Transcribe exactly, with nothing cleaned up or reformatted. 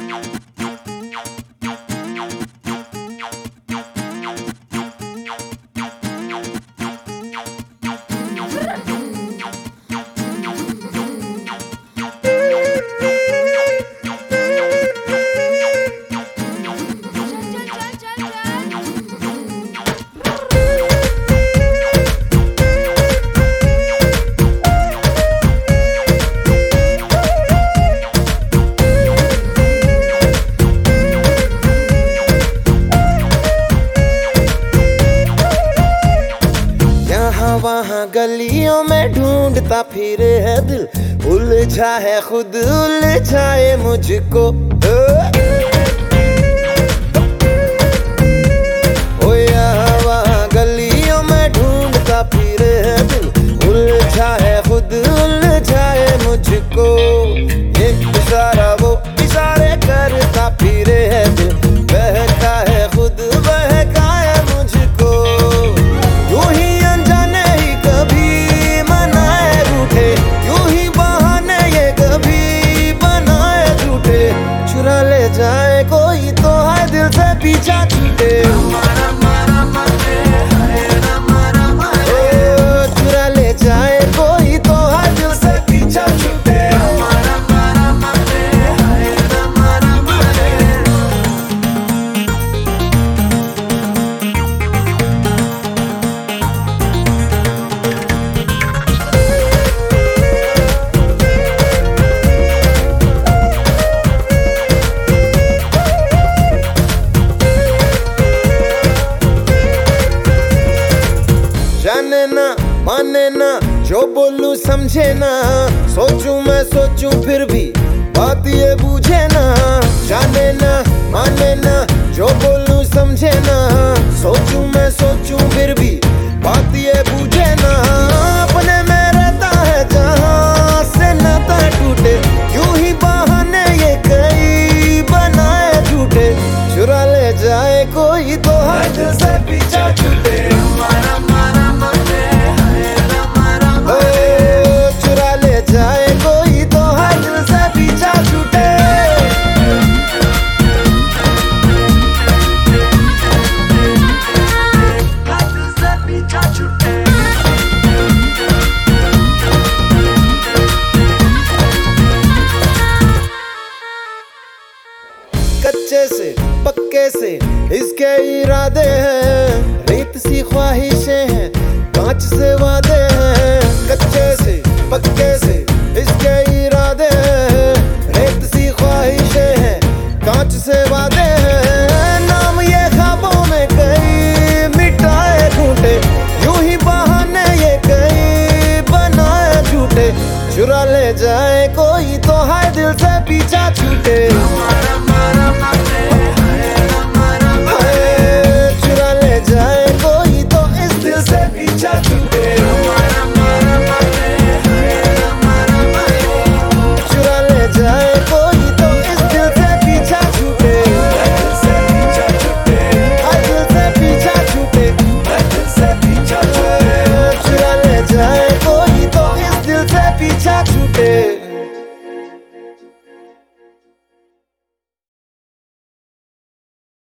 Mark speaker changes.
Speaker 1: वहाँ गलियों में ढूंढता फिरे है दिल, उलझा है खुद उलझाए मुझको। ओ यहाँ वहाँ गलियों में ढूंढता फिरे है दिल, उलझा है खुद उलझाए मुझको। एक इशारा वो इशारे करता फिरे है दिल, बहका है खुद बहका है मुझको। यूं ही अनजाने ही कभी मनाए रूठे, यूं ही बहाने ये कभी बनाए झूठे। चुरा ले जाए कोई तो है दिल से पीछा छूटे। चुरा ले जाए कोई तो है दिल से पीछा छूटे। जाने ना माने ना जो बोलूं समझे ना, सोचूं मैं सोचूं फिर भी बात ये बूझे ना। जाने ना माने ना जो बोलूं समझे ना, सोचूं मैं सोचूं फिर भी बात ये बूझे ना। अपने में रहता है जहां से नाता टूटे, यूं ही बहाने ये कई बनाए झूठे। चुरा ले जाए कोई तो हाथ से पीछा छूटे। चुरा ले जाए कोई तो हाथ से पीछा छूटे। हाथ से पीछा छूटे। कच्चे से पक्के से इसके इरादे हैं, रेत सी ख्वाहिशें हैं कांच से वादे हैं। कच्चे से पक्के से इसके इरादे हैं, रेत सी ख्वाहिशें हैं कांच से वादे हैं। नाम ये ख्वाबों में कई मिटाए घूंटे, यूं ही बहाने ये कई बनाए झूठे। चुरा ले जाए कोई तो है दिल से पीछा छूटे। चुरा ले जाए कोई तो इस दिल से पीछा छूटे।